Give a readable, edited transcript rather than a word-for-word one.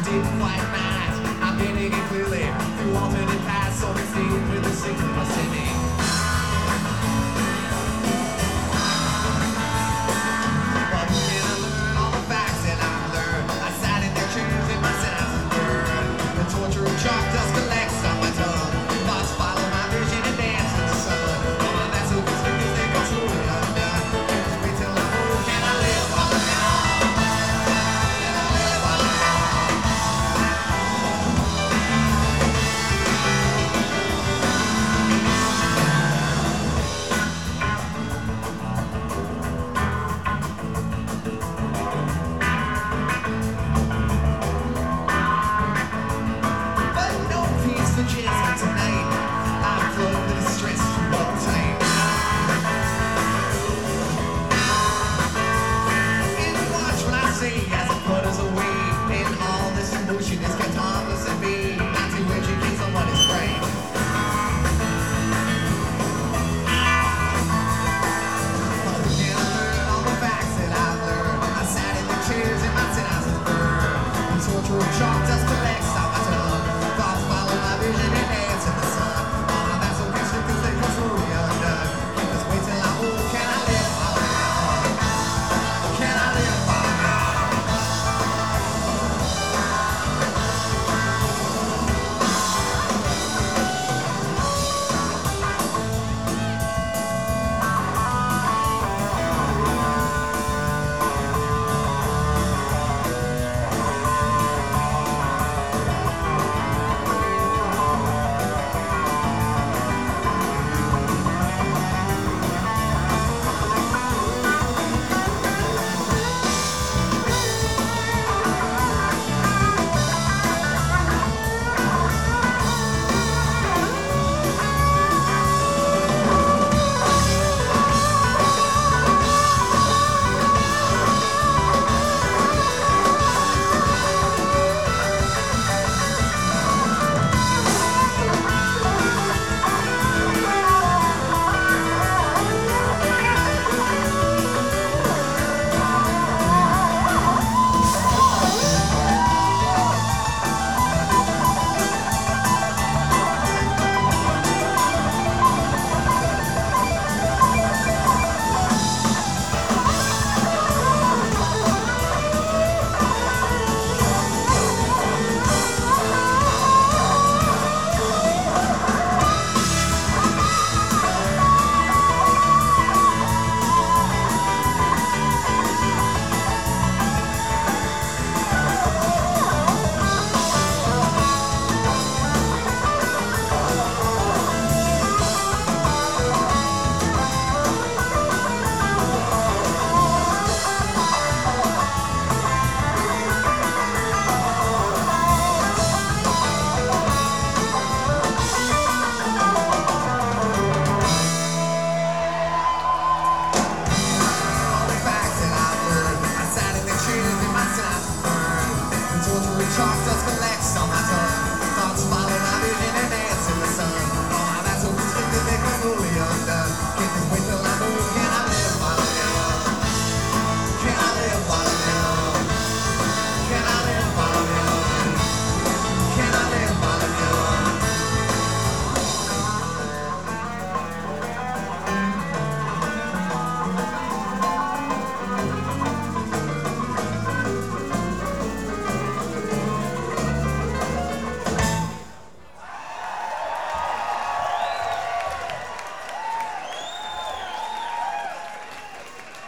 didn't quite match. I'm getting it clearly through alternate paths, so it's deep with the six of my city. But can I learn all the facts that I've learned? I sat in their chairs and my senses burned. The torture of chalk dust collects on my tongue. Thoughts follow my vision and dance in the sun. All my vessel can speak as they go slowly undone. Just wait till I'm old. Can I live while I'm young? Can I live while I'm young? But no peace for just tonight. I'm flooded with the stress from all time. And watch what I say as it flutters away. And all this emotion is kept harmless and vain. Not to educate someone is right. Oh, can I learn all the facts that I've learned? I sat in the chairs and my synapses burned. The torture of chalk dust collects on my tongue. Thoughts follow my vision and dance in the sun. All my vessel can slip 'cause they come slowly undone. Just wait till I'm old. Can I live while I'm young? Can I live while I'm young? All the facts that I've learned. I sat in the chairs and my synapses burned. The torture of chalk dust